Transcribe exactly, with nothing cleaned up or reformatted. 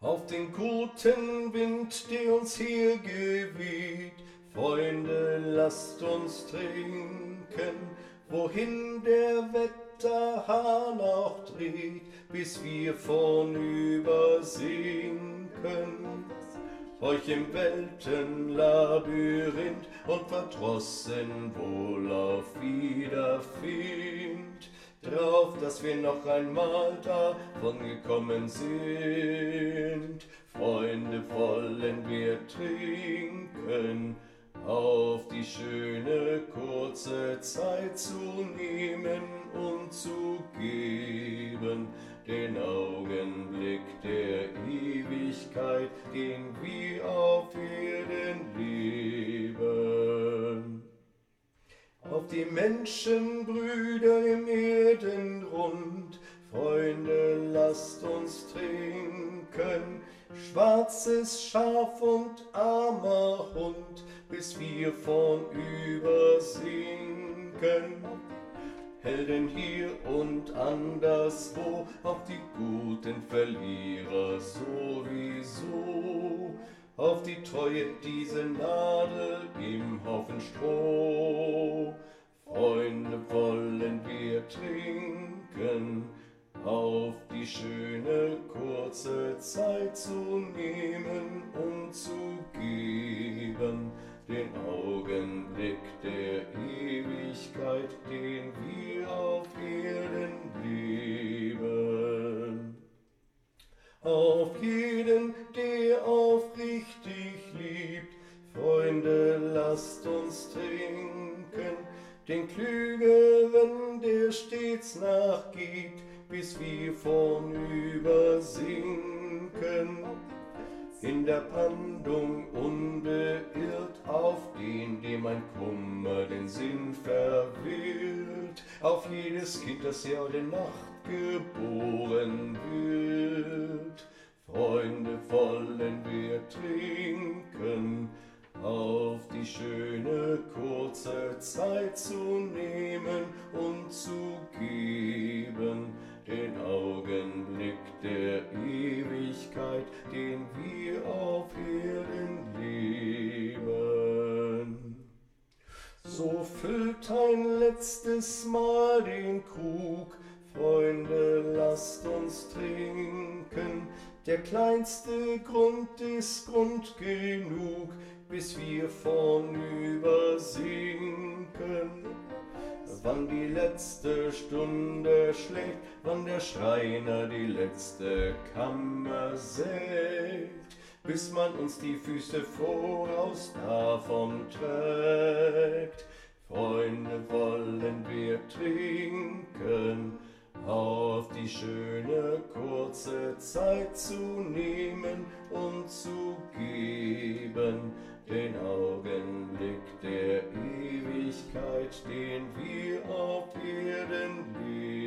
Auf den guten Wind, der uns hier geweht, Freunde, lasst uns trinken, wohin der Wetterhahn auch dreht, bis wir vornüber sinken. Euch im Weltenlabyrinth und verdrossen wohl auf Wiederfind, drauf, dass wir noch einmal davon gekommen sind. Freunde, wollen wir trinken, auf die schöne kurze Zeit zu nehmen und zu geben, den Augenblick der Ewigkeit, den wir auf Erden leben. Auf die Menschenbrüder im Erdenrund, Freunde, lasst uns trinken, schwarzes Schaf und armer Hund, bis wir vornüber sinken. Helden hier und anderswo, auf die guten Verlierer sowieso, auf die Treue diese Nadel im Haufen Stroh. Freunde, wollen wir trinken, auf die schöne kurze Zeit zu nehmen und zu geben, den Augenblick der Ewigkeit, den wir auf Erden leben. Auf jeden, der aufrichtig liebt, Freunde, lasst uns trinken, den Klügeren, der stets nachgibt, bis wir vornüber sinken. In der Brandung unbeirrt, auf den, dem ein Kummer den Sinn verwirrt, auf jedes Kind, das Jahr der Nacht geboren wird. Freunde, wollen wir trinken, auf die schöne kurze Zeit zu nehmen und zu geben, den Augenblick der Ewigkeit, den wir auf Erden leben. So füllt ein letztes Mal den Krug, Freunde, lasst uns trinken, der kleinste Grund ist Grund genug, bis wir vornüber sinken. Wann die letzte Stunde schlägt, wann der Schreiner die letzte Kammer sägt, bis man uns die Füße voraus davon trägt. Freunde, wollen wir trinken, auf die schöne kurze Zeit zu nehmen und zu geben, den Augenblick der Ewigkeit, den wir auf Erden leben.